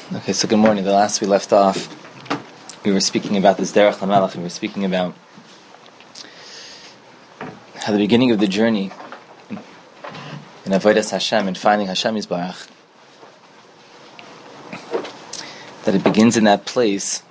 Okay, so good morning. The last we left off, we were speaking about this Derech LaMelech, and we were speaking about how the beginning of the journey in Avodas Hashem and finding Hashem Yisbarach, that it begins in that place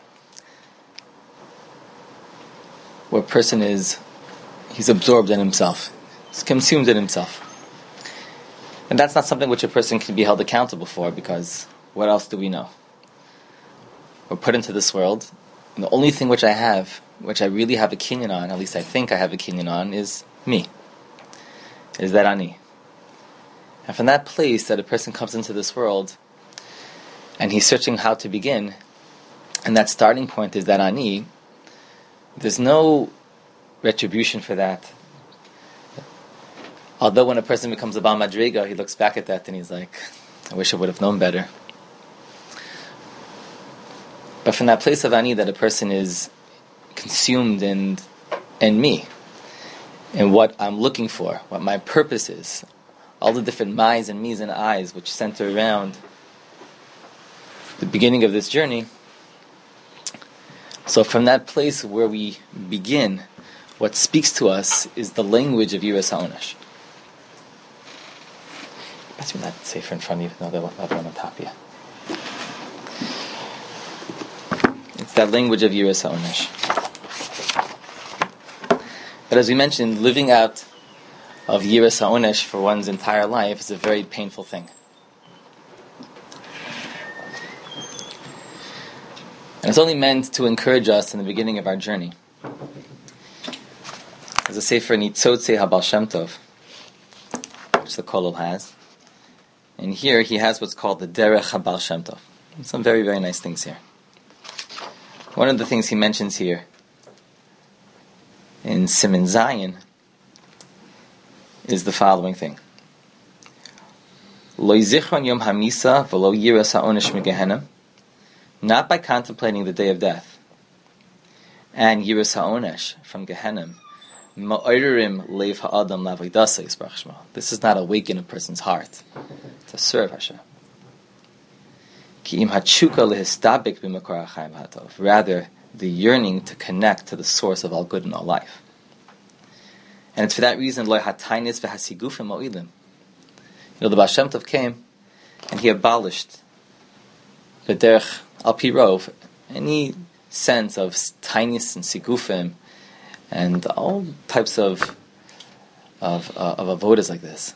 where a person he's absorbed in himself, he's consumed in himself. And that's not something which a person can be held accountable for, because what else do we know? We're put into this world, and the only thing which I really have a kinyan on, at least I think I have a kinyan on, is me. Is that ani. And from that place that a person comes into this world, and he's searching how to begin, and that starting point is that ani, there's no retribution for that. Although when a person becomes a Baal Madriga, he looks back at that and he's like, I wish I would have known better. But from that place of ani, that a person is consumed in me, and what I'm looking for, what my purpose is, all the different my's and me's and I's which center around the beginning of this journey. So from that place where we begin, what speaks to us is the language of Yiras HaOnesh. Pass me that safer in front of you, no, the other one on top of you. It's that language of Yiras HaOnesh. But as we mentioned, living out of Yiras HaOnesh for one's entire life is a very painful thing. And it's only meant to encourage us in the beginning of our journey. As a sefer Nitzotzei HaBaal Shem Tov, which the Kollel has. And here he has what's called the Derech HaBaal Shem Tov. Some very, very nice things here. One of the things he mentions here in Siman Zayin is the following thing. Lo yizichron yom hamisa v'lo yiras ha'onesh migehenim, not by contemplating the day of death and yiras ha'onesh from Gehenim, ma'oirim leiv ha'adam la'avodas yisbarach shmo. This does not awaken a person's heart to serve Hashem. Rather, the yearning to connect to the source of all good and all life. And it's for that reason, the Baal Shem Tov came and he abolished the derech al pi rov, any sense of tinius and sigufim and all types of avodas like this,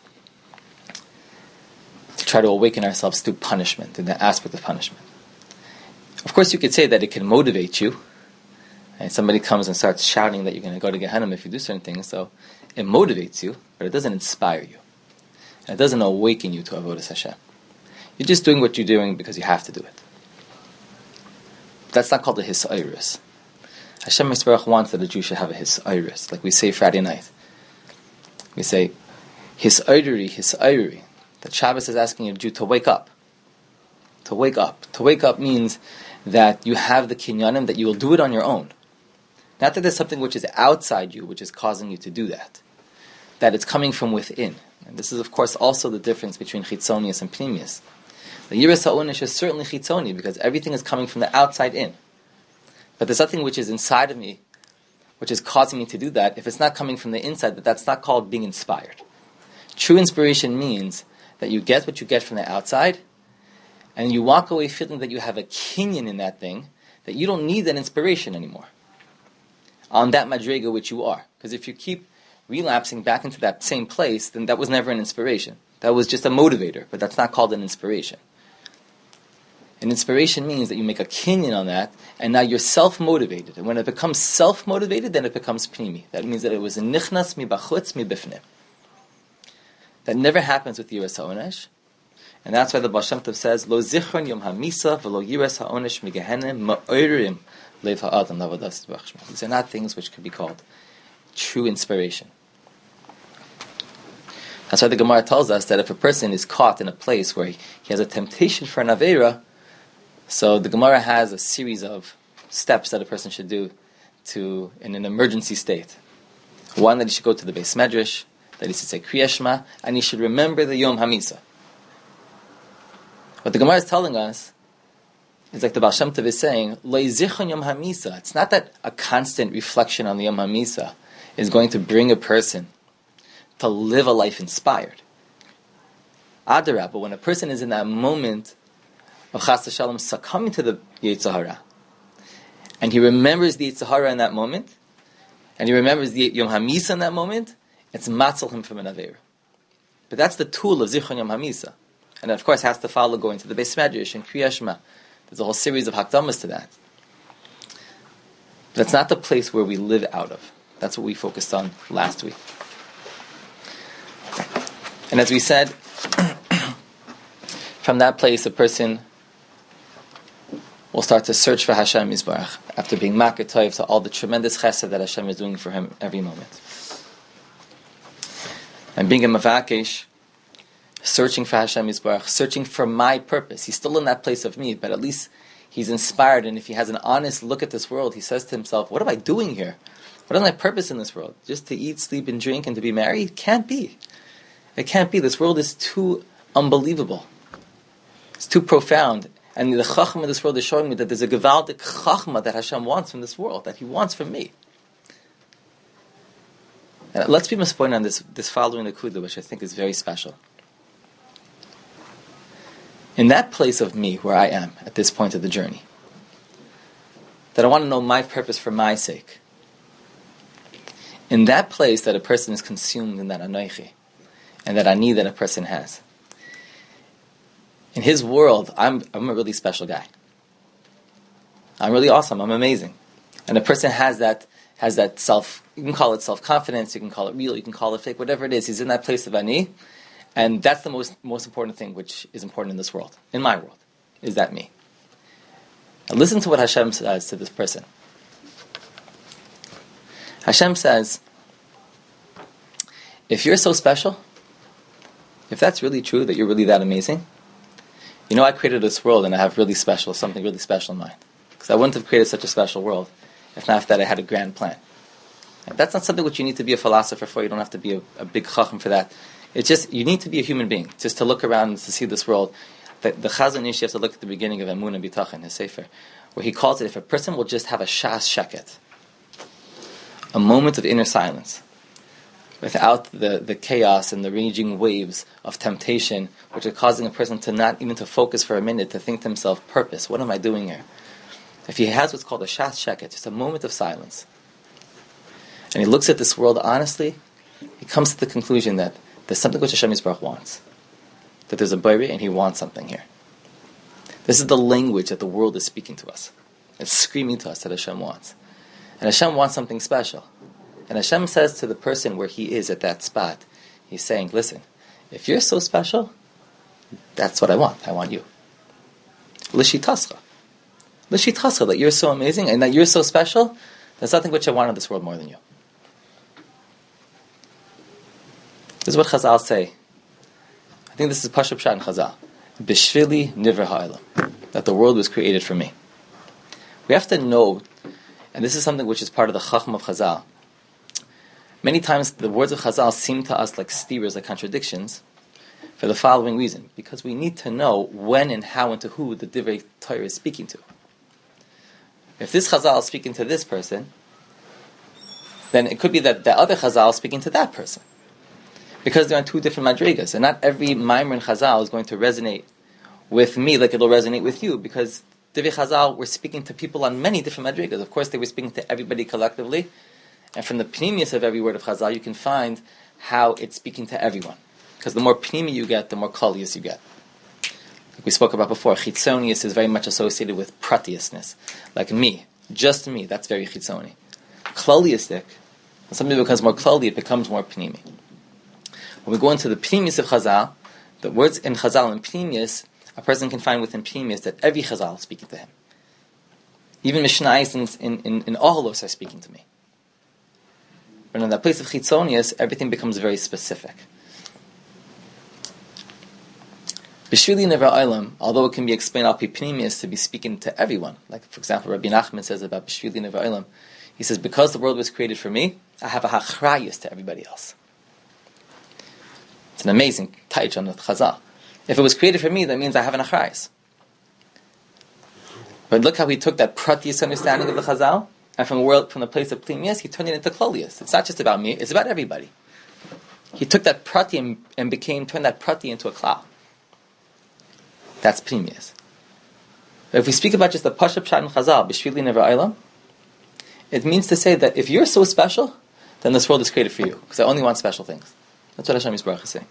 to try to awaken ourselves through punishment, in the aspect of punishment. Of course, you could say that it can motivate you, and somebody comes and starts shouting that you're going to go to Gehenna if you do certain things, so it motivates you, but it doesn't inspire you. And it doesn't awaken you to Avodas Hashem. You're just doing what you're doing because you have to do it. That's not called a Hisairis. Hashem Yisbarach wants that a Jew should have a Hisairis, like we say Friday night. We say, Hisairi. That Shabbos is asking a Jew to wake up. To wake up. To wake up means that you have the kinyanim, that you will do it on your own. Not that there's something which is outside you, which is causing you to do that. That it's coming from within. And this is, of course, also the difference between chitzonius and pnimius. The Yiras HaOnesh is certainly chitzoni, because everything is coming from the outside in. But there's something which is inside of me, which is causing me to do that. If it's not coming from the inside, that's not called being inspired. True inspiration means that you get what you get from the outside, and you walk away feeling that you have a kinyan in that thing, that you don't need that inspiration anymore. On that madrega which you are. Because if you keep relapsing back into that same place, then that was never an inspiration. That was just a motivator, but that's not called an inspiration. An inspiration means that you make a kinyan on that, and now you're self-motivated. And when it becomes self-motivated, then it becomes pnimi. That means that it was a nichnas mi bachutz mi bifnim. That never happens with Yiras HaOnesh. And that's why the Baal Shem Tov says, Lo zichron yom hamisa v'lo Yiras HaOnesh migehenim ma'oirim leiv ha'adam la'avodas yisbarach shmo. These are not things which could be called true inspiration. That's why the Gemara tells us that if a person is caught in a place where he has a temptation for an Aveira, so the Gemara has a series of steps that a person should do in an emergency state. One, that he should go to the Beis Medrash, that he should say Kriya Shema, and he should remember the Yom HaMisa. What the Gemara is telling us It's like the Baal Shem Tov is saying, Lo yizichron Yom HaMisa. It's not that a constant reflection on the Yom HaMisa is going to bring a person to live a life inspired. Adarabah, but when a person is in that moment of Chas V'Shalom succumbing to the Yetzer Hara, and he remembers the Yetzer Hara in that moment, and he remembers the Yom HaMisa in that moment, it's matzal him from an Aveira. But that's the tool of Zichron Yom HaMisa. And of course has to follow going to the Beis Medrash and Kriyas Shema. There's a whole series of Hakdamas to that. That's not the place where we live out of. That's what we focused on last week. And as we said, from that place a person will start to search for Hashem Yisbarach after being makir toiv to all the tremendous chesed that Hashem is doing for him every moment. And being a mavakesh, searching for Hashem Yisbarach, searching for my purpose. He's still in that place of me, but at least he's inspired, and if he has an honest look at this world, he says to himself, what am I doing here? What is my purpose in this world? Just to eat, sleep, and drink, and to be married? It can't be. It can't be. This world is too unbelievable. It's too profound. And the chachma of this world is showing me that there's a gevaldik chachma that Hashem wants from this world, that He wants from me. And let's be mispointed on this following Nakuda, which I think is very special. In that place of me, where I am at this point of the journey, that I want to know my purpose for my sake. In that place that a person is consumed in that anoichi, and that ani that a person has. In his world, I'm a really special guy. I'm really awesome. I'm amazing. And a person has that self, you can call it self-confidence, you can call it real, you can call it fake, whatever it is. He's in that place of ani. And that's the most important thing which is important in this world, in my world, is that me. And listen to what Hashem says to this person. Hashem says, if you're so special, if that's really true, that you're really that amazing, you know I created this world and I have something really special in mind. Because I wouldn't have created such a special world if not that I had a grand plan. And that's not something which you need to be a philosopher for. You don't have to be a big chacham for that. It's just, you need to be a human being, just to look around and to see this world. The Chazon Ish, you have to look at the beginning of Emunah B'Tachon, his Sefer, where he calls it, if a person will just have a shas sheket, a moment of inner silence, without the chaos and the raging waves of temptation, which are causing a person to not even to focus for a minute, to think to himself, purpose, what am I doing here? If he has what's called a shas sheket, just a moment of silence, and he looks at this world honestly, he comes to the conclusion that there's something which Hashem Yisbarach wants. That there's a Bari and He wants something here. This is the language that the world is speaking to us. It's screaming to us that Hashem wants. And Hashem wants something special. And Hashem says to the person where he is at that spot, He's saying, listen, if you're so special, that's what I want. I want you. L'shitascha. L'shitascha, that you're so amazing and that you're so special, there's nothing which I want in this world more than you. This is what Chazal say. I think this is Pashup Pshat in Chazal. Bishvili nivra ha'olam. That the world was created for me. We have to know, and this is something which is part of the Chacham of Chazal. Many times the words of Chazal seem to us like steers, like contradictions, for the following reason. Because we need to know when and how and to who the Divrei Torah is speaking to. If this Chazal is speaking to this person, then it could be that the other Chazal is speaking to that person. Because they're on two different madrigas, and not every Maimer in Chazal is going to resonate with me like it'll resonate with you, because Divrei Chazal were speaking to people on many different madrigas. Of course, they were speaking to everybody collectively, and from the pnimius of every word of Chazal, you can find how it's speaking to everyone. Because the more pnimi you get, the more kolius you get. Like we spoke about before, chitzonius is very much associated with pratiousness. Like me, just me, that's very chitzoni. Kloliistic, when something becomes more kloli, it becomes more pnimi. When we go into the pnimius of Chazal, the words in Chazal and pnimius, a person can find within pnimius that every Chazal is speaking to him. Even Mishnayos in Oholos are speaking to me. But in that place of chitzonius, everything becomes very specific. B'shvili nivra olam, although it can be explained al pi pnimius to be speaking to everyone, like for example Rabbi Nachman says about b'shvili nivra olam, he says, because the world was created for me, I have a hachrayus to everybody else. It's an amazing taich on the Chazal. If it was created for me, that means I have an achrayus. But look how he took that pratis understanding of the Chazal, and from the place of Pnimius, he turned it into Klolius. It's not just about me, it's about everybody. He took that prati and turned that prati into a klal. That's Pnimius. But if we speak about just the Pashup Pshat and Chazal, B'shvili Never Eilam, it means to say that if you're so special, then this world is created for you, because I only want special things. That's what Hashem Yisbarach is saying.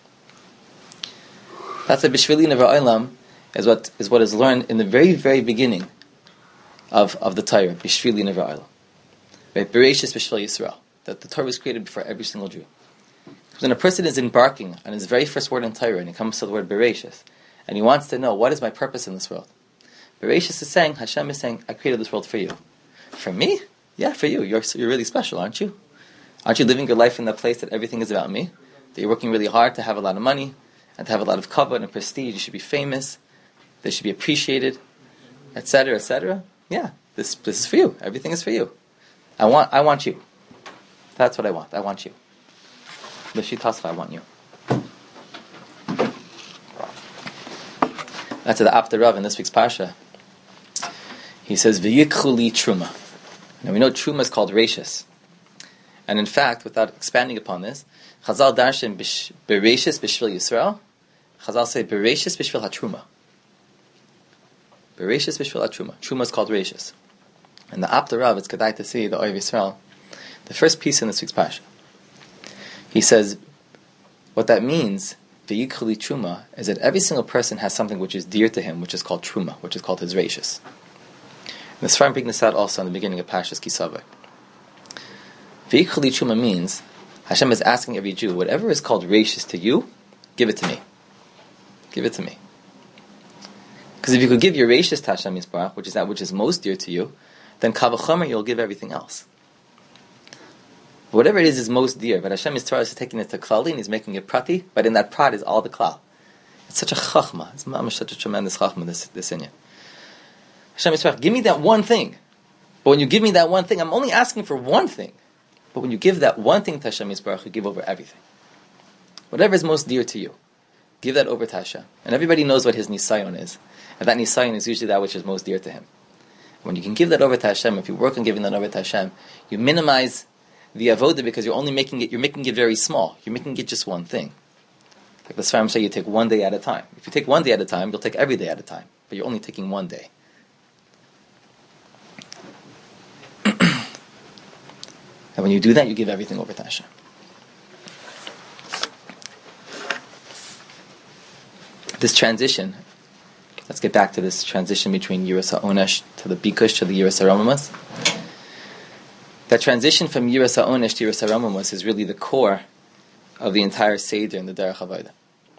That's a B'shvili Never Eilam is what is learned in the very, very beginning of the Torah, B'shvili Never Eilam. Right? Bereshis B'shvil Yisrael. That the Torah was created for every single Jew. When a person is embarking on his very first word in Torah, and he comes to the word Bereshis, and he wants to know, what is my purpose in this world? Bereshis is saying, Hashem is saying, I created this world for you. For me? Yeah, for you. You're really special, aren't you? Aren't you living your life in that place that everything is about me? That you're working really hard to have a lot of money, and to have a lot of kavod and prestige. You should be famous. They should be appreciated, etc., etc. Yeah, this is for you. Everything is for you. I want you. That's what I want. I want you. I want you. That's the Apter Rav in this week's Parsha. He says, "V'yikchu li truma." Now we know truma is called rashis, and in fact, without expanding upon this, Chazal darshan bereshis b'shvil Yisrael. Chazal say bereshis b'shvil hatruma. Bereshis b'shvil hatruma. Truma is called rashis, and the Apter Rav, it's kedai to see the Oiv Yisrael, the first piece in this week's Parsha. He says, what that means, v'yikchu li truma, is that every single person has something which is dear to him, which is called truma, which is called his rashis. And the Sfarim bring this out also in the beginning of Parshas Kisavai. V'yikchu li truma means Hashem is asking every Jew, whatever is called rashis to you, give it to me. Give it to me. Because if you could give your rashis to Hashem Yisbarach, which is that which is most dear to you, then kavachomer you'll give everything else. Whatever it is most dear, but Hashem is taking it to klali and He's making it prati, but in that prat is all the klal. It's such a chachma. It's mamash such a tremendous chachma, this inyan. Hashem Yisbarach, give me that one thing. But when you give me that one thing, I'm only asking for one thing. But when you give that one thing to Hashem Yisbarach, you give over everything. Whatever is most dear to you, give that over to Hashem. And everybody knows what his nisayon is. And that nisayon is usually that which is most dear to him. When you can give that over to Hashem, if you work on giving that over to Hashem, you minimize the avodah because you're making it very small. You're making it just one thing. Like the Sfarim say, you take one day at a time. If you take one day at a time, you'll take every day at a time. But you're only taking one day. And when you do that, you give everything over to Hashem. This transition, let's get back to this transition between Yiras HaOnesh to the Bikush to the Yiras HaRomamas. That transition from Yiras HaOnesh to Yiras HaRomamas is really the core of the entire Seder in the Derech HaVodah.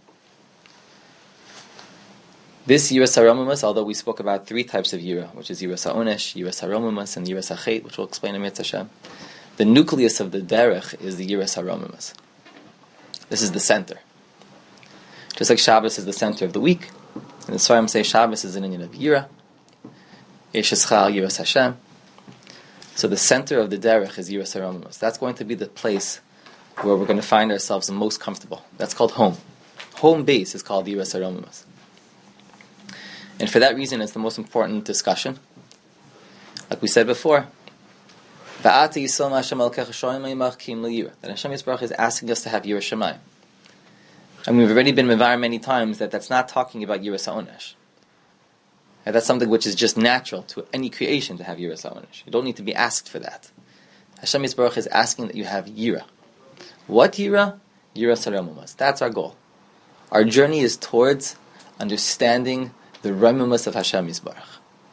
This Yiras HaRomamas, although we spoke about three types of Yira, which is Yiras HaOnesh, Yiras HaRomamas, and Yiras HaChet, which we'll explain in Mitzvah Hashem, the nucleus of the Derech is the Yiras HaRomamas. This is the center. Just like Shabbos is the center of the week, and the Sfarim say Shabbos is an inyan of Yira, Eshes Chal Yiras Hashem. So the center of the Derech is Yiras HaRomamas. That's going to be the place where we're going to find ourselves the most comfortable. That's called home. Home base is called Yiras HaRomamas. And for that reason, it's the most important discussion. Like we said before, that Hashem Yisbarach is asking us to have Yiras Shamayim. And we've already been mevar many times that's not talking about Yiras HaOnesh. And that's something which is just natural to any creation to have Yiras HaOnesh. You don't need to be asked for that. Hashem Yisbarach is asking that you have Yira. What Yira? Yiras HaRomamas. That's our goal. Our journey is towards understanding the Romamas of Hashem Yisbarach.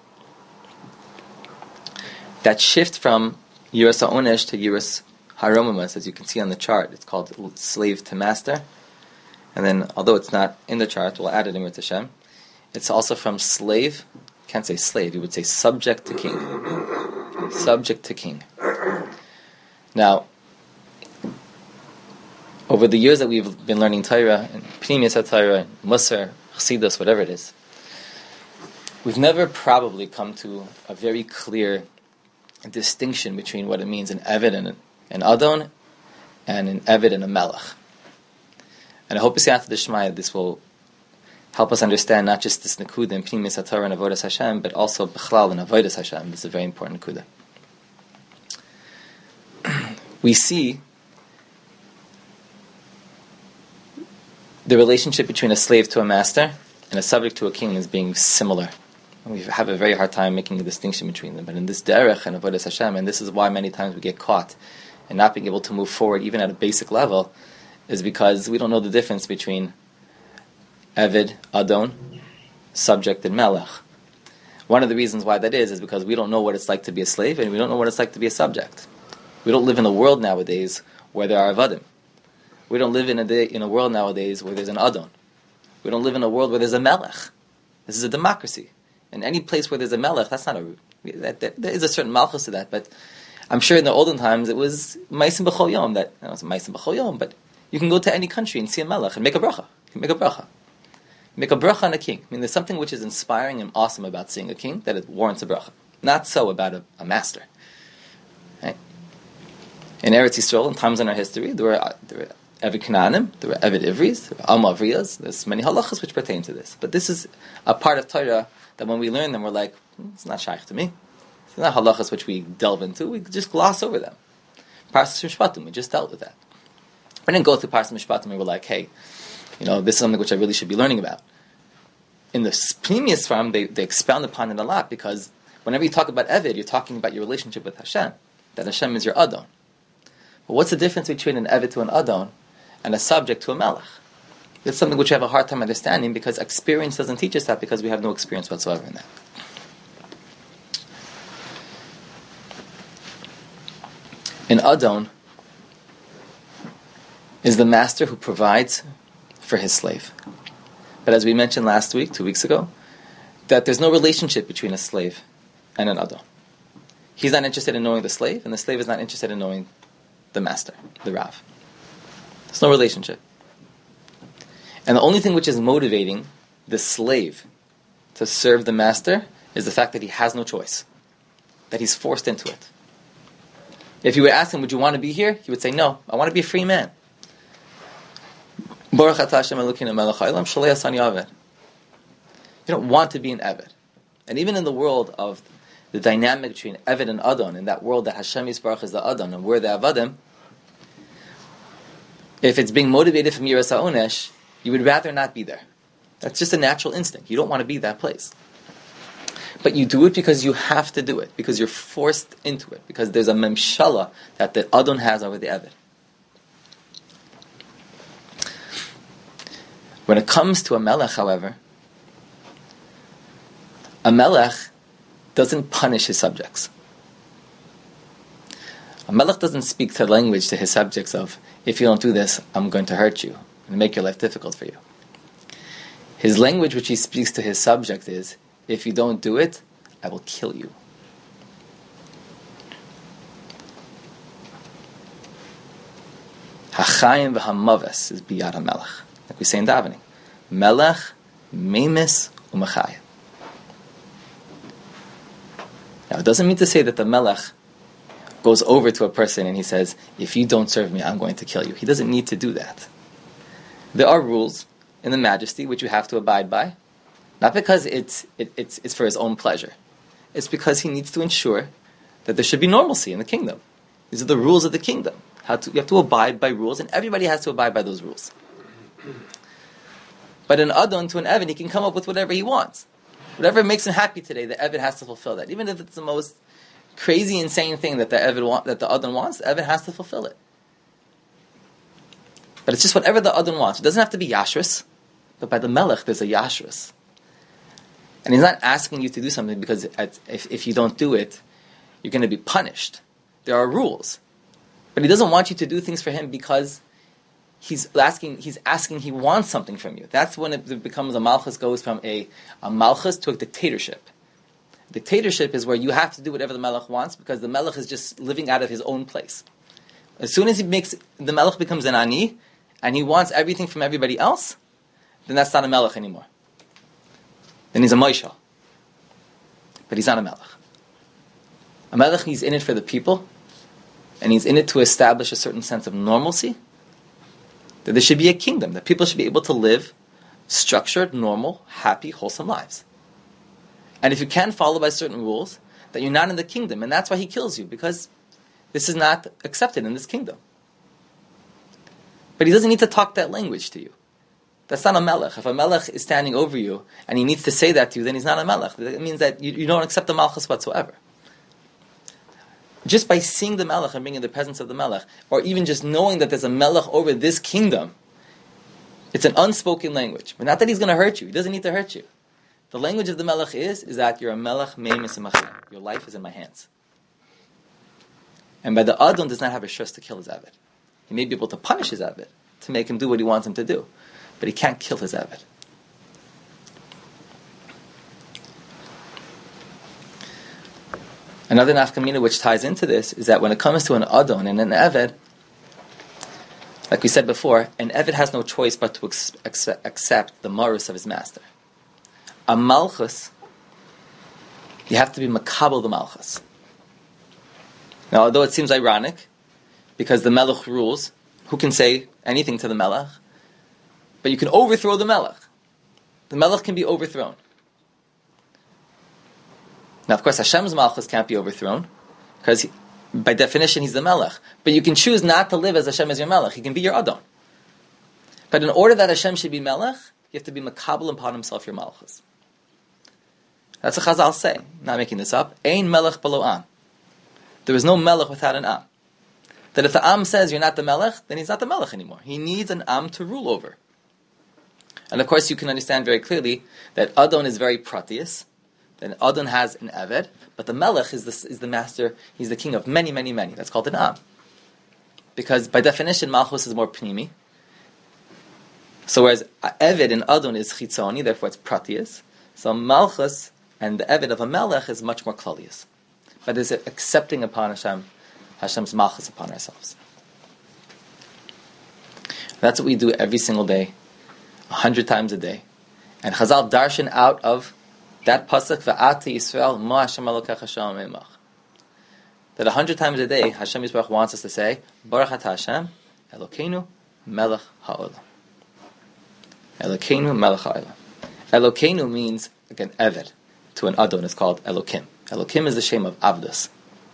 That shift from Yiras HaOnesh to Yiras HaRomamas, as you can see on the chart, it's called slave to master. And then, although it's not in the chart, we'll add it in with Hashem. It's also from slave, can't say slave, you would say subject to king. Subject to king. Now, over the years that we've been learning Torah, and Pnimius HaTorah, Musar, Chassidus, whatever it is, we've never probably come to a very clear distinction between what it means an Eved and an Adon, and an Eved and a Melech. And I hope you see after the Shema, this will help us understand not just this Nakuda in Pnimis HaTorah and Avodas Hashem, but also Bechlal and Avodas Hashem. This is a very important Nakuda. We see the relationship between a slave to a master and a subject to a king as being similar. We have a very hard time making a distinction between them. But in this derech and Avodas Hashem, and this is why many times we get caught in not being able to move forward even at a basic level, is because we don't know the difference between Eved, Adon, subject, and Melech. One of the reasons why that is because we don't know what it's like to be a slave, and we don't know what it's like to be a subject. We don't live in a world nowadays where there are Avadim. We don't live in a world nowadays where there's an Adon. We don't live in a world where there's a Melech. This is a democracy. In any place where there's a Melech, that's not there is a certain malchus to that, but I'm sure in the olden times it was Maisim B'chol Yom, it's Maisim B'chol Yom, but you can go to any country and see a Melech and make a bracha. You can make a bracha. Make a bracha on a king. I mean, there's something which is inspiring and awesome about seeing a king that it warrants a bracha. Not so about a master. Right? In Eretz Yisrael, in times in our history, there were Eved Canaanim, there were Eved Ivris, there were Am Avriyas. There's many halachas which pertain to this. But this is a part of Torah that when we learn them, we're like, it's not shaykh to me. It's not halachas which we delve into. We just gloss over them. Parsas Mishpatim, we just dealt with that. We didn't go through Parsas Mishpatim and we were like, hey, this is something which I really should be learning about. In the previous farm, they expound upon it a lot because whenever you talk about Eved, you're talking about your relationship with Hashem, that Hashem is your Adon. But what's the difference between an Eved to an Adon and a subject to a Melech? It's something which we have a hard time understanding because experience doesn't teach us that because we have no experience whatsoever in that. An Adon is the master who provides for his slave. But as we mentioned last week, 2 weeks ago, that there's no relationship between a slave and an Adon. He's not interested in knowing the slave, and the slave is not interested in knowing the master, the Rav. There's no relationship. And the only thing which is motivating the slave to serve the master is the fact that he has no choice, that he's forced into it. If you would ask him, would you want to be here? He would say, no, I want to be a free man. You don't want to be an Eved. And even in the world of the dynamic between Eved and Adon, in that world that Hashem Yisbarach is the Adon and we're the Avadim, if it's being motivated from Yiras HaOnesh, you would rather not be there. That's just a natural instinct. You don't want to be that place. But you do it because you have to do it, because you're forced into it, because there's a memshala that the Adon has over the Eved. When it comes to a Melech, however, a Melech doesn't punish his subjects. A Melech doesn't speak the language to his subjects of, if you don't do this, I'm going to hurt you and make your life difficult for you. His language which he speaks to his subject is, if you don't do it, I will kill you. Hachayim v'hamaves is biyad HaMelech. Like we say in davening, Melech, Memes, Umachayim. Now, it doesn't mean to say that the Melech goes over to a person and he says, if you don't serve me, I'm going to kill you. He doesn't need to do that. There are rules in the majesty which you have to abide by, not because it's for his own pleasure. It's because he needs to ensure that there should be normalcy in the kingdom. These are the rules of the kingdom. You have to abide by rules, and everybody has to abide by those rules. But an Adon to an Eved, he can come up with whatever he wants. Whatever makes him happy today, the Eved has to fulfill that. Even if it's the most crazy, insane thing that the Adon wants, the Eved has to fulfill it. But it's just whatever the Adon wants. It doesn't have to be Yashrus, but by the Melech there's a Yashrus. And he's not asking you to do something because if you don't do it, you're going to be punished. There are rules. But he doesn't want you to do things for him because he wants something from you. That's when it becomes a malchus, goes from a malchus to a dictatorship. Dictatorship is where you have to do whatever the melech wants because the melech is just living out of his own place. As soon as the melech becomes an ani, and he wants everything from everybody else, then that's not a melech anymore. Then he's a moishel. But he's not a melech. A melech, he's in it for the people, and he's in it to establish a certain sense of normalcy, that there should be a kingdom, that people should be able to live structured, normal, happy, wholesome lives. And if you can't follow by certain rules, then you're not in the kingdom, and that's why he kills you, because this is not accepted in this kingdom. But he doesn't need to talk that language to you. That's not a melech. If a melech is standing over you, and he needs to say that to you, then he's not a melech. It means that you don't accept the malchus whatsoever. Just by seeing the melech and being in the presence of the melech, or even just knowing that there's a melech over this kingdom, it's an unspoken language. But not that he's going to hurt you. He doesn't need to hurt you. The language of the melech is that you're a melech meimis imachim. Your life is in my hands. And by the Adon does not have a shus to kill his Eved. He may be able to punish his Eved, to make him do what he wants him to do. But he can't kill his Eved. Another nafkamina which ties into this is that when it comes to an Adon and an Eved, like we said before, an Eved has no choice but to accept the marus of his master. A malchus, you have to be makabel the malchus. Now, although it seems ironic, because the melech rules, who can say anything to the melech? But you can overthrow the melech. The melech can be overthrown. Now, of course, Hashem's malchus can't be overthrown, because by definition he's the melech. But you can choose not to live as Hashem as your melech. He can be your Adon. But in order that Hashem should be melech, you have to be makabel upon himself your malchus. That's what Chazal say. Not making this up. Ein melech below am. There is no melech without an am. That if the am says you're not the melech, then he's not the melech anymore. He needs an am to rule over. And of course you can understand very clearly that Adon is very pratius. That Adon has an Eved, but the melech is the master, he's the king of many, many, many. That's called an am. Because by definition, Malchus is more pnimi. So whereas Eved in Adon is chitzoni, therefore it's pratius. So Malchus and the Eved of a melech is much more klalius. But is it accepting upon Hashem's malchus upon ourselves. That's what we do every single day, 100 times a day. And Chazal darshan out of that pasuk, V'ati Yisrael ma Hashem Elokecha shalom emach. That 100 times a day, Hashem Yisrael wants us to say, Baruch Ata Hashem, Elokeinu melech ha'olam. Elokeinu melech ha'olam. Elokeinu means, again, Eved. To an Adon is called Elokim. Elokim is the shem of Avdus.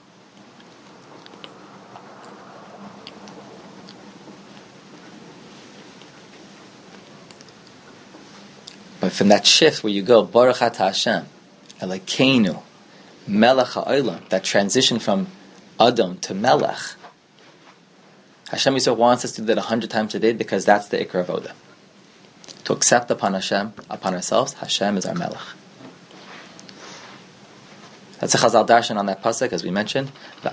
But from that shift where you go, Baruch Ata Hashem, Elokeinu, Melech HaOlam, that transition from Adon to Melech, Hashem Yisrael wants us to do that 100 times a day because that's the Ikar Avoda. To accept upon Hashem, upon ourselves, Hashem is our Melech. That's a Chazal Darshan on that pasuk, as we mentioned.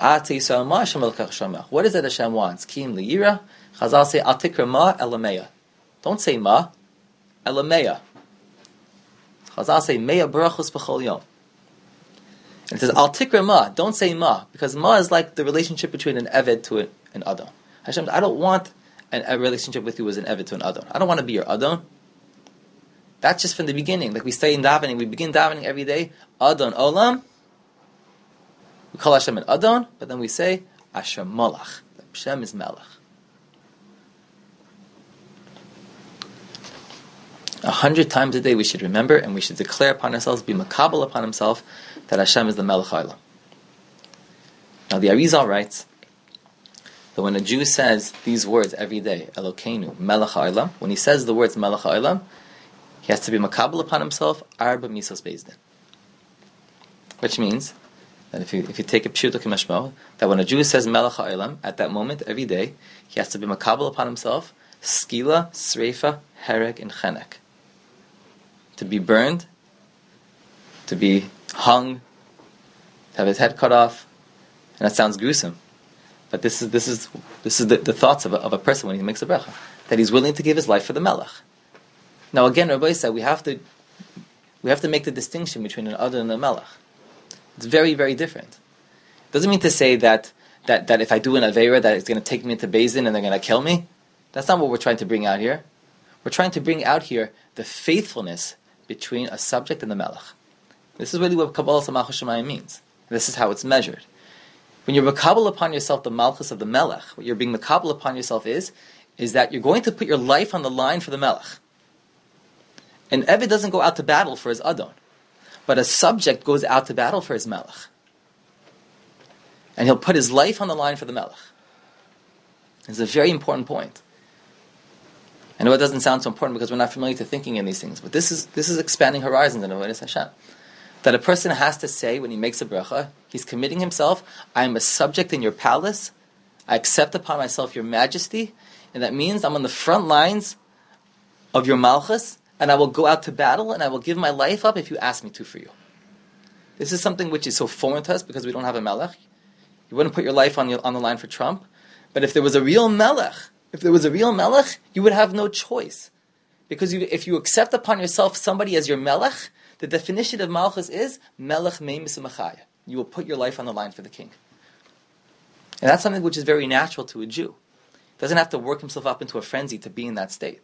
What is it Hashem wants? Kim liyira. Chazal say, Al tikra ma elameya. Don't say ma, elameya. Chazal say, meya barachus b'chol yom. And it says, Al tikra ma. Don't say ma, because ma is like the relationship between an Eved to an Adon. Hashem, I don't want a relationship with you as an Eved to an Adon. I don't want to be your Adon. That's just from the beginning. Like we say in davening, we begin davening every day, Adon Olam. We call Hashem an Adon, but then we say, Asher Malach. Hashem is Melech. 100 times a day we should remember and we should declare upon ourselves, be makabel upon himself, that Hashem is the Melech HaOlam. Now the Arizal writes that when a Jew says these words every day, Elokeinu, Melech HaOlam, when he says the words Melech HaOlam, he has to be makabel upon himself, Arba Misos Bezdin. Which means that if you take a pshuto k'mashmo, that when a Jew says Melech HaOlam, at that moment, every day, he has to be makabel upon himself, skila, sreifa, hereg, and chenek. To be burned, to be hung, to have his head cut off, and that sounds gruesome. But this is the thoughts of a person when he makes a bracha, that he's willing to give his life for the Melech. Now again, Rabbi said we have to make the distinction between an Adon and a Melech. It's very, very different. It doesn't mean to say that if I do an Aveira that it's going to take me into Beis Din and they're going to kill me. That's not what we're trying to bring out here. We're trying to bring out here the faithfulness between a subject and the Melech. This is really what Kabbalah Samachos Shemayim means. This is how it's measured. When you're makabel upon yourself the Malchus of the Melech, what you're being makabel upon yourself is that you're going to put your life on the line for the Melech. An Eved doesn't go out to battle for his Adon, but a subject goes out to battle for his Melech. And he'll put his life on the line for the Melech. It's a very important point. I know it doesn't sound so important because we're not familiar to thinking in these things, but this is expanding horizons in Avodas Hashem. That a person has to say when he makes a bracha, he's committing himself, I am a subject in your palace, I accept upon myself your majesty, and that means I'm on the front lines of your malchus, and I will go out to battle, and I will give my life up if you ask me to for you. This is something which is so foreign to us because we don't have a melech. You wouldn't put your life on the line for Trump, but if there was a real melech, you would have no choice. Because if you accept upon yourself somebody as your melech, the definition of malchus is melech meimis umachaya. You will put your life on the line for the king. And that's something which is very natural to a Jew. He doesn't have to work himself up into a frenzy to be in that state.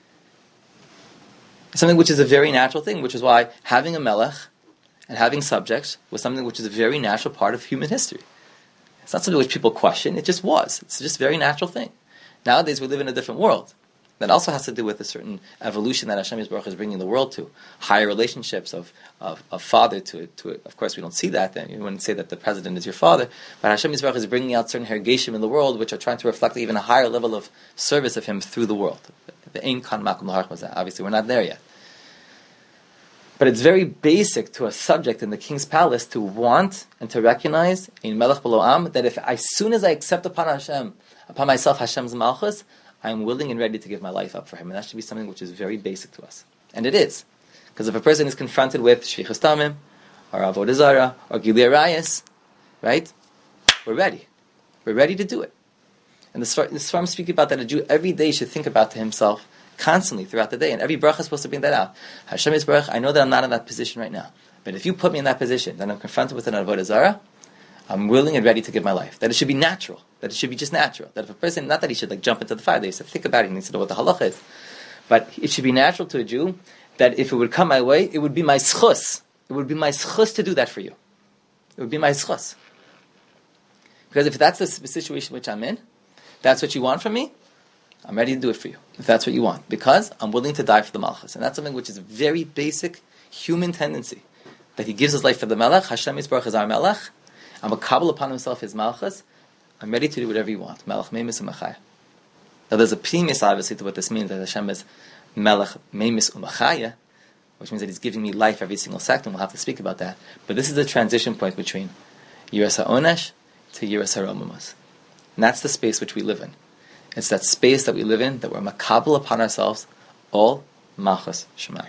It's something which is a very natural thing, which is why having a melech and having subjects was something which is a very natural part of human history. It's not something which people question, it just was. It's just a very natural thing. Nowadays we live in a different world. That also has to do with a certain evolution that Hashem Yisbarach is bringing the world to. Higher relationships of father to of course we don't see that, then you wouldn't say that the president is your father, but Hashem Yisbarach is bringing out certain hergeshim in the world which are trying to reflect even a higher level of service of Him through the world. The Ein Kan Makom L'Harach Mazeh. Obviously we're not there yet. But it's very basic to a subject in the king's palace to want and to recognize in Melech B'lo Am that if as soon as I accept upon myself Hashem's malchus, I am willing and ready to give my life up for Him. And that should be something which is very basic to us. And it is. Because if a person is confronted with Shvichas Damim, or Avodah Zarah, or Gilui Arayos, right? We're ready. We're ready to do it. And the Sfarim speak about that a Jew every day should think about to himself constantly throughout the day. And every bracha is supposed to bring that out. Hashem Yisbarach, I know that I'm not in that position right now. But if you put me in that position, then I'm confronted with an Avodah Zarah, I'm willing and ready to give my life. That it should be natural. That it should be just natural. That if a person, not that he should jump into the fire, they used to think about it, he needs to know what the halacha is. But it should be natural to a Jew that if it would come my way, it would be my schus. It would be my schus to do that for you. It would be my schus. Because if that's the situation which I'm in, that's what you want from me, I'm ready to do it for you. If that's what you want. Because I'm willing to die for the malchus. And that's something which is a very basic human tendency. That he gives his life for the melech. Hashem Yisbarach is our melech. I'm a kabbalah upon himself his malchus. I'm ready to do whatever you want. Melech meimis umachaya. Now there's a premise obviously to what this means, that Hashem is melech meimis umachaya, which means that He's giving me life every single second. We'll have to speak about that. But this is the transition point between Yiras HaOnesh to Yiras HaRomamas. And that's the space which we live in. It's that space that we live in, that we're makabel upon ourselves, all malchus Shemai.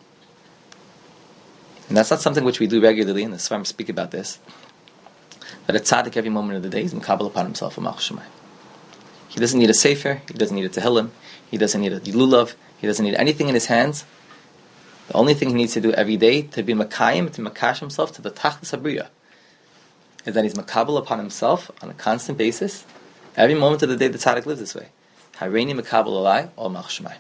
And that's not something which we do regularly, and the Sfarim speak about this. But a tzaddik every moment of the day is makabel upon himself a malchus Shemai. He doesn't need a sefer, he doesn't need a tehillim, he doesn't need a lulav, he doesn't need anything in his hands. The only thing he needs to do every day to be makayim, to makash himself to the tachlis habriya, is that he's makabel upon himself on a constant basis. Every moment of the day the tzaddik lives this way. Hareini makabel alai, all malchus Shemai.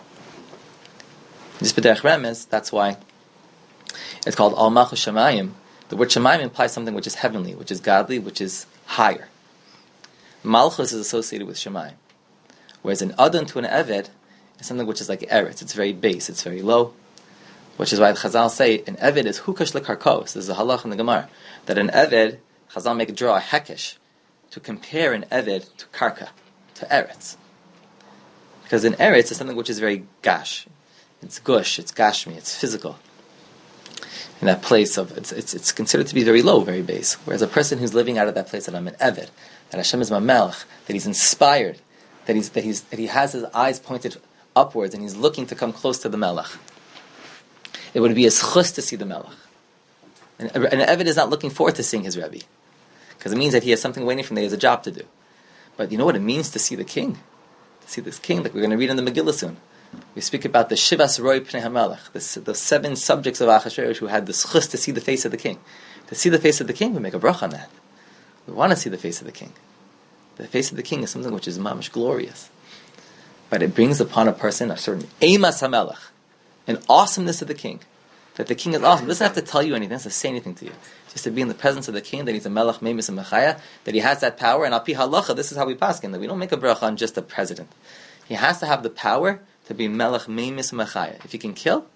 Just b'derech remez, that's why it's called all malchus Shemayim. The word Shemayim implies something which is heavenly, which is godly, which is higher. Malchus is associated with Shemayim. Whereas an Adon to an Eved is something which is like Eretz. It's very base, it's very low. Which is why the Chazal say an Eved is Hukash lekarkos. This is a halach in the Gemara. That an Eved, Chazal make a draw a hekesh to compare an Eved to Karka, to Eretz. Because in Eretz is something which is very gash. It's gush, it's gashmi, it's physical. In that place of, it's considered to be very low, very base. Whereas a person who's living out of that place that I'm an Eved, that Hashem is my melech, that he's inspired, that he has his eyes pointed upwards and he's looking to come close to the melech. It would be a schus to see the melech. And an Eved is not looking forward to seeing his Rebbe, because it means that he has something waiting for him, that he has a job to do. But you know what it means to see the king? To see this king, like we're going to read in the Megillah soon. We speak about the Shivas Roi Pnei HaMelech, the 7 subjects of Achashverosh who had the schus to see the face of the king. To see the face of the king, we make a bracha on that. We want to see the face of the king. The face of the king is something which is mamish glorious. But it brings upon a person a certain Eimas HaMelech, an awesomeness of the king. That the king is awesome. It doesn't have to tell you anything, it doesn't have to say anything to you. Just to be in the presence of the king, that he's a melech, meimis, and mechaya, that he has that power, and al pi halacha, this is how we paskin, that we don't make a bracha on just the president. He has to have the power to be melech, meimis, and mechaya. If he can kill,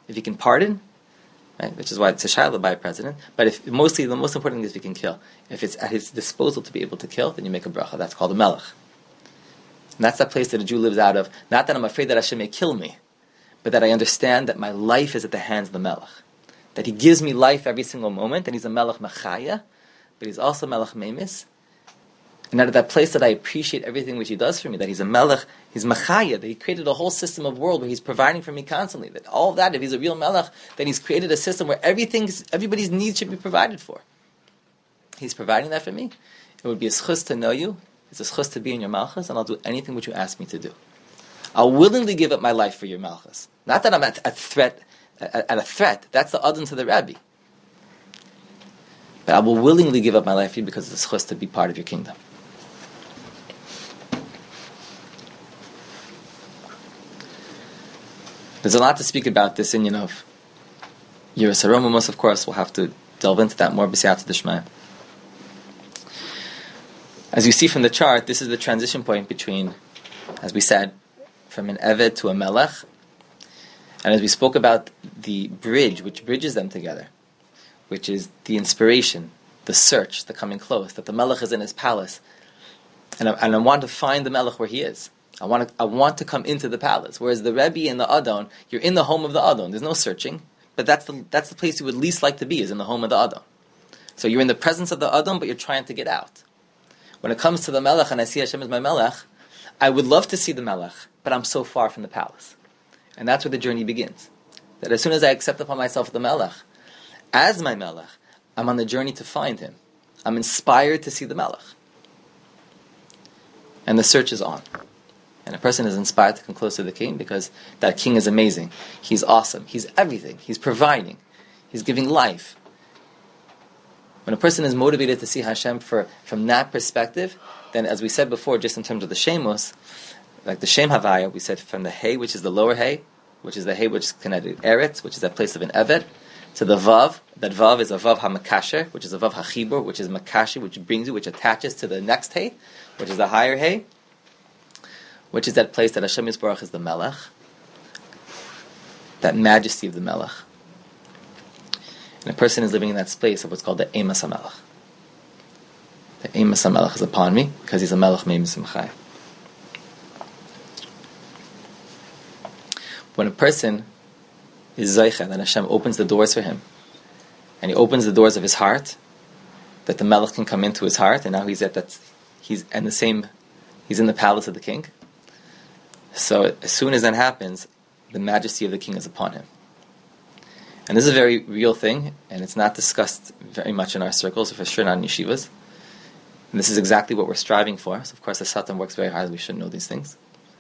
If he can pardon, right, which is why it's a shayla by a president. But if the most important thing is if he can kill. If it's at his disposal to be able to kill, then you make a bracha. That's called a melech. And that's that place that a Jew lives out of. Not that I'm afraid that Hashem may kill me, but that I understand that my life is at the hands of the melech. That he gives me life every single moment, and he's a melech machaya, but he's also melech memis. And out of that place that I appreciate everything which he does for me, that he's a melech, he's machaya, that he created a whole system of world where he's providing for me constantly. That all of that, if he's a real melech, then he's created a system where everybody's needs should be provided for. He's providing that for me. It would be a schus to know you, it's a schus to be in your malchus, and I'll do anything which you ask me to do. I'll willingly give up my life for your malchus. Not that I'm at a threat, that's the adon to the Rabbi. But I will willingly give up my life for you because it's a schus to be part of your kingdom. There's a lot to speak about this inyan of Yiras HaRomamos, of course. We'll have to delve into that more b'siyata d'shmaya. As you see from the chart, this is the transition point between, as we said, from an Eved to a Melech. And as we spoke about the bridge, which bridges them together, which is the inspiration, the search, the coming close, that the Melech is in his palace. And I want to find the Melech where he is. I want to come into the palace. Whereas the Rebbe and the Adon, you're in the home of the Adon. There's no searching. But that's the place you would least like to be, is in the home of the Adon. So you're in the presence of the Adon, but you're trying to get out. When it comes to the Melech, and I see Hashem as my Melech, I would love to see the Melech, but I'm so far from the palace. And that's where the journey begins. That as soon as I accept upon myself the Melech, as my Melech, I'm on the journey to find him. I'm inspired to see the Melech. And the search is on. And a person is inspired to come close to the king because that king is amazing. He's awesome. He's everything. He's providing. He's giving life. When a person is motivated to see Hashem from that perspective, then as we said before, just in terms of the Shemos, like the Shem Havaya, we said from the Hey, which is the lower Hey, which is the Hey which is connected to Eretz, which is that place of an Eved, to the Vav. That Vav is a Vav HaMakasher, which is a Vav HaChibur, which is Makasher, which brings you, which attaches to the next Hey, which is the higher Hey, which is that place that Hashem Yisborach is the Melech, that majesty of the Melech. And a person is living in that space of what's called the Emas HaMelech. The Emas HaMelech is upon me because he's a Melech Meimis M'chai. When a person is Zaycha, then Hashem opens the doors for him, and he opens the doors of his heart, that the Melech can come into his heart, and now he's in the palace of the king. So as soon as that happens, the majesty of the king is upon him. And this is a very real thing, and it's not discussed very much in our circles, for sure not in yeshivas. And this is exactly what we're striving for. So of course the Satan works very hard, we should know these things.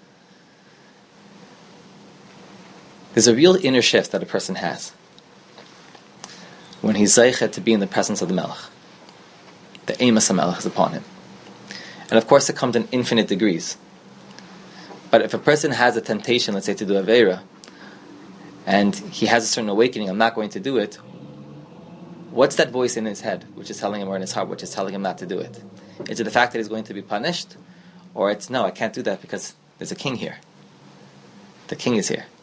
There's a real inner shift that a person has when he's zeichet to be in the presence of the Melech. The Emas HaMelech is upon him. And of course it comes in infinite degrees. But if a person has a temptation, let's say, to do Aveira, and he has a certain awakening, I'm not going to do it, what's that voice in his head, which is telling him, or in his heart, which is telling him not to do it? Is it the fact that he's going to be punished? Or it's, no, I can't do that because there's a king here. The king is here.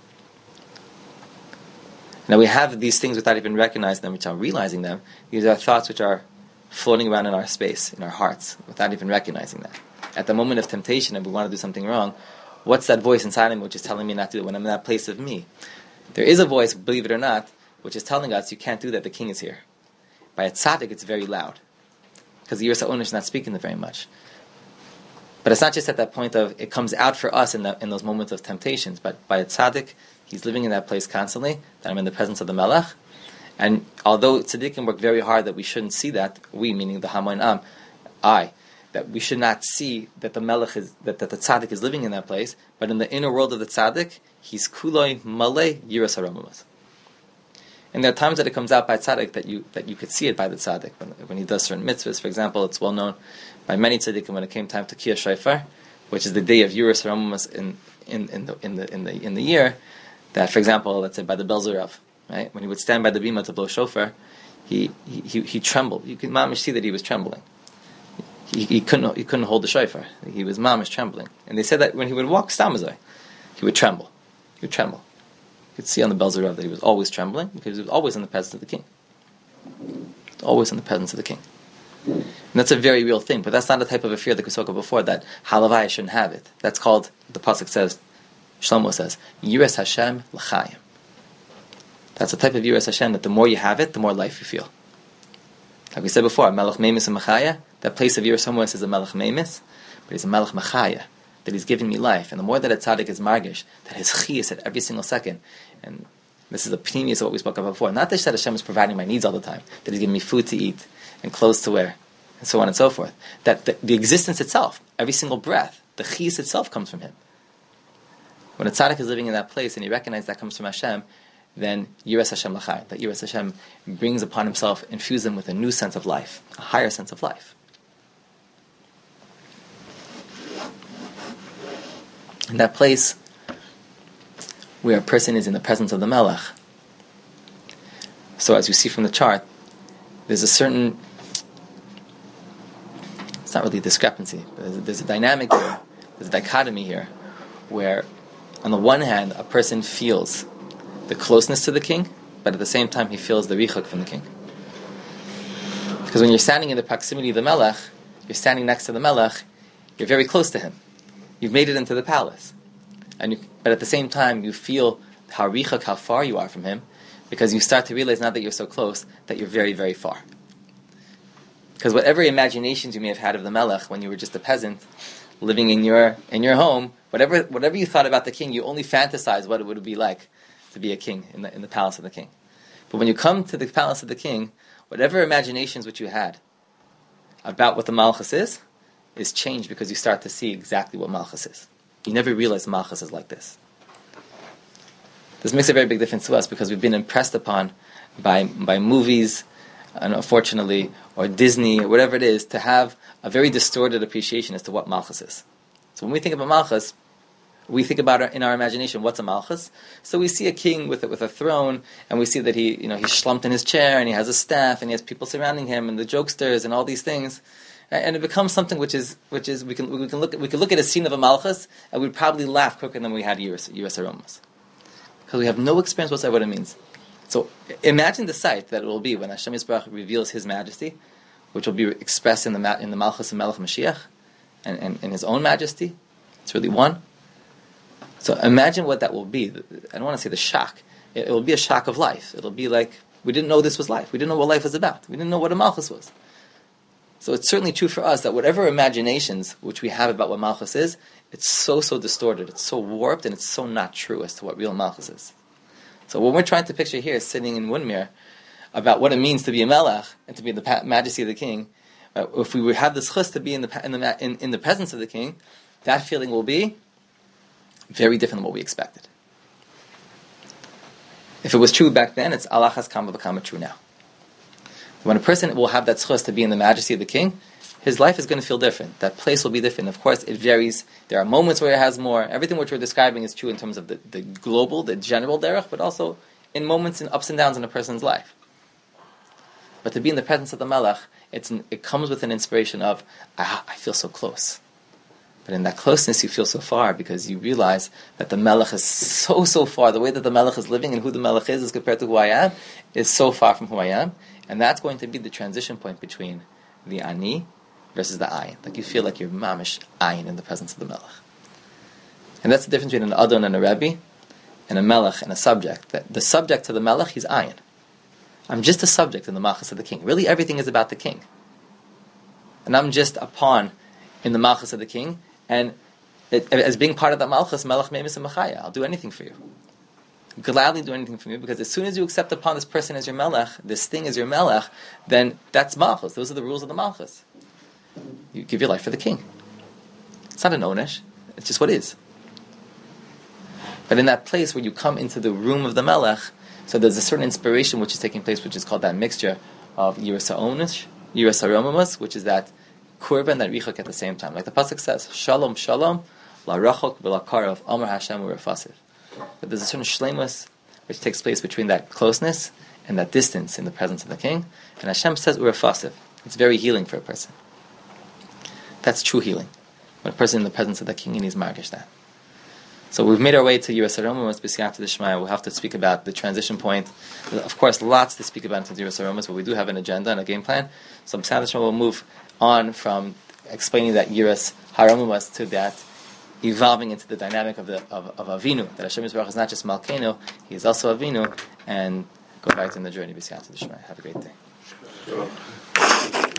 Now we have these things without even recognizing them, without realizing them. These are thoughts which are floating around in our space, in our hearts, without even recognizing that. At the moment of temptation, and we want to do something wrong, what's that voice inside of me which is telling me not to do it when I'm in that place of me? There is a voice, believe it or not, which is telling us you can't do that, the king is here. By a tzaddik, it's very loud. Because the Yiras HaOnesh is not speaking very much. But it's not just at that point of, it comes out for us in those moments of temptations, but by a tzaddik, he's living in that place constantly, that I'm in the presence of the Melech. And although tzaddikim work very hard that we shouldn't see that, we, meaning the Hamoin Am, that we should not see that the Melech is, that the tzaddik is living in that place, but in the inner world of the tzaddik, he's kuloi malei Yiras HaRomamos. And there are times that it comes out by tzaddik that you could see it by the tzaddik when he does certain mitzvahs. For example, it's well known by many tzaddikim when it came time to Kiyah Shofar, which is the day of Yiras HaRomamos in the year. That, for example, let's say by the Belzerav, right, when he would stand by the bima to blow shofar, he trembled. You could mamish see that he was trembling. He couldn't hold the shofar. He was mamish trembling. And they said that when he would walk stamazai, he would tremble. He would could see on the Belzer Rav that he was always trembling because he was always in the presence of the king. Always in the presence of the king. And that's a very real thing, but that's not the type of a fear that we spoke of before, that halavai shouldn't have it. That's called, the pasuk says, Shlomo says, Yiras Hashem l'chaim. That's the type of Yiras Hashem that the more you have it, the more life you feel. Like we said before, Melech Memis and Machaya, that place of Yiras Hashem is a Melech Memis, but he's a Melech Machaya, that he's giving me life. And the more that a tzaddik is margish, that his chiyas at every single second, and this is the pnimius of what we spoke of before, not that Hashem is providing my needs all the time, that he's giving me food to eat, and clothes to wear, and so on and so forth. That the existence itself, every single breath, the chiyas itself comes from him. When a tzaddik is living in that place and he recognizes that comes from Hashem, then Yiras Hashem l'chai, that Yiras Hashem brings upon himself, infuses him with a new sense of life, a higher sense of life. In that place where a person is in the presence of the Melech, so as you see from the chart, there's a certain, it's not really a discrepancy, but there's a dynamic here, there's a dichotomy here, where on the one hand, a person feels the closeness to the king, but at the same time he feels the richuk from the king. Because when you're standing in the proximity of the Melech, you're standing next to the Melech, you're very close to him. You've made it into the palace. But at the same time, you feel how richuk, how far you are from him, because you start to realize now that you're so close, that you're very, very far. Because whatever imaginations you may have had of the Melech when you were just a peasant, living in your home, whatever you thought about the king, you only fantasize what it would be like to be a king in the palace of the king. But when you come to the palace of the king, whatever imaginations which you had about what the Malchus is changed because you start to see exactly what Malchus is. You never realized Malchus is like this. This makes a very big difference to us because we've been impressed upon by movies, and unfortunately, or Disney, or whatever it is, to have a very distorted appreciation as to what Malchus is. So when we think about Malchus, we think about in our imagination, what's a Malchus? So we see a king with a throne, and we see that he's slumped in his chair, and he has a staff, and he has people surrounding him, and the jokesters, and all these things, and it becomes something which is we can look at a scene of a Malchus, and we'd probably laugh quicker than we had Yiras Aromas, because we have no experience whatsoever what it means. So imagine the sight that it will be when Hashem Yisbarach reveals His majesty, which will be expressed in the Malchus and Melech Mashiach, and in His own majesty. It's really one. So imagine what that will be. I don't want to say the shock. It will be a shock of life. It'll be like, we didn't know this was life. We didn't know what life was about. We didn't know what a Malchus was. So it's certainly true for us that whatever imaginations which we have about what Malchus is, it's so distorted, it's so warped, and it's so not true as to what real Malchus is. So what we're trying to picture here, sitting in Windmere, about what it means to be a Melech and to be in the majesty of the king, if we would have this chus to be in the presence of the king, that feeling will be very different than what we expected. If it was true back then, it's alachas kama v'kama true now. When a person will have that zchus to be in the majesty of the king, his life is going to feel different. That place will be different. Of course, it varies. There are moments where it has more. Everything which we're describing is true in terms of the global, the general derech, but also in moments and ups and downs in a person's life. But to be in the presence of the Melech, it comes with an inspiration of, I feel so close. But in that closeness, you feel so far because you realize that the Melech is so far. The way that the Melech is living and who the Melech is compared to who I am is so far from who I am. And that's going to be the transition point between the Ani versus the Ayin. Like you feel like you're mamish Ayin in the presence of the Melech. And that's the difference between an Adon and a Rebbe, and a Melech and a subject. That the subject to the Melech, he's Ayin. I'm just a subject in the Malchus of the king. Really everything is about the king. And I'm just a pawn in the Malchus of the king. And as being part of that Malchus, Melech Memis and Machaya, I'll do anything for you. Gladly do anything for you, because as soon as you accept upon this person as your Melech, this thing as your Melech, then that's Malchus. Those are the rules of the Malchus. You give your life for the king. It's not an onesh. It's just what is. But in that place where you come into the room of the Melech, so there's a certain inspiration which is taking place, which is called that mixture of Yiras HaOnish, Yiras HaRomamus, which is that Kurban and that Richok at the same time. Like the Pasuk says, Shalom, Shalom, La Rachok V'La Amar Hashem U'Refasiv. But there's a certain shleimus which takes place between that closeness and that distance in the presence of the king. And Hashem says U'Refasiv. It's very healing for a person. That's true healing. When a person in the presence of the king, he needs margish that. So we've made our way to Yiras HaRomus, B'siyata D'Shmaya. We'll have to speak about the transition point. Of course, lots to speak about in Yiras HaRomus, but we do have an agenda and a game plan. So B'siyata D'Shmaya will move on from explaining that Yiras HaRomus to that evolving into the dynamic of Avinu. That Hashem Yisbarach is not just Malkeinu, He is also Avinu, and go right in the journey. B'siyata D'Shmaya. Have a great day.